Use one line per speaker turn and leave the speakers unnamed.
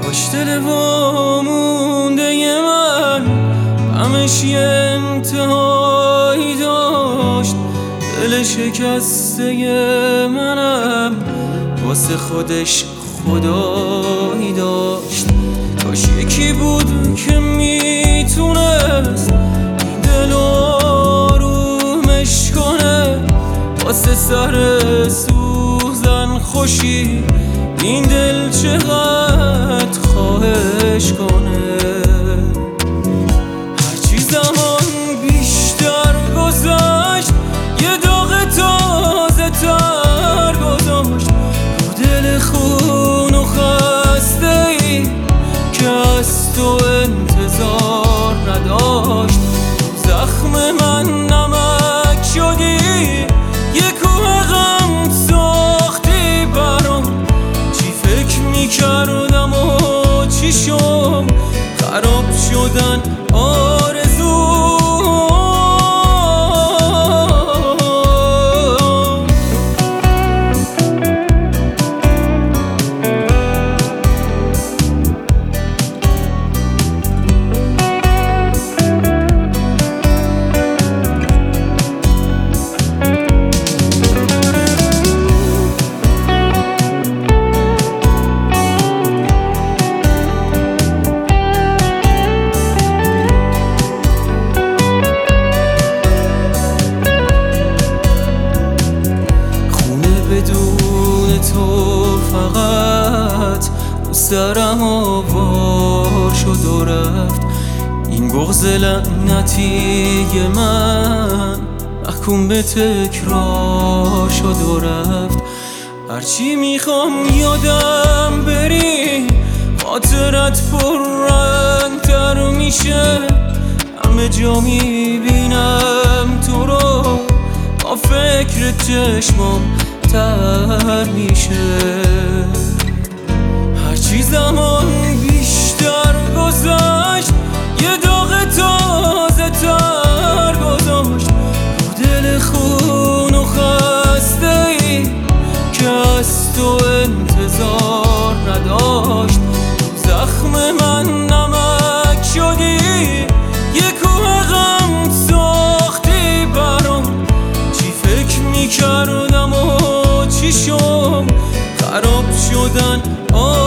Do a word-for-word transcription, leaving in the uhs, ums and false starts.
کاش دل وامونده من غمش یه انتهایی داشت. دل شکسته منم واسه خودش خدایی داشت. کاش یکی بود که میتونست این دل آرومش کنه، واسه سر سوزن خوشی این دل چقدر خواهش کنه. هرچی زمان بیشتر گذشت یه داغ تازه تر گذاشت رو دل خون و خسته ای که از تو انتظار نداشت. زخم من نمک شدی، یه کوه غم ساختی برام. چی فکر میکردم و چی شم، خراب شدن آرزو. بدون تو فقط رو سرم آوار شد و رفت. این بغض لعنتی من محکوم به تکرار شد و رفت. هرچی میخوام یادم بری خاطرت پررنگ‌تر میشه. همه جا میبینم تو رو، با فکر چشمام تر میشه. هرچی زمان بیشتر گذشت یه داغ تازه تر گذاشت رو دل خون و خسته ای که از تو انتظار نداشت. زخم من نمک شدی، یه کوه غم ساختی برام. چی فکر میکردم و چی شم، خراب شدن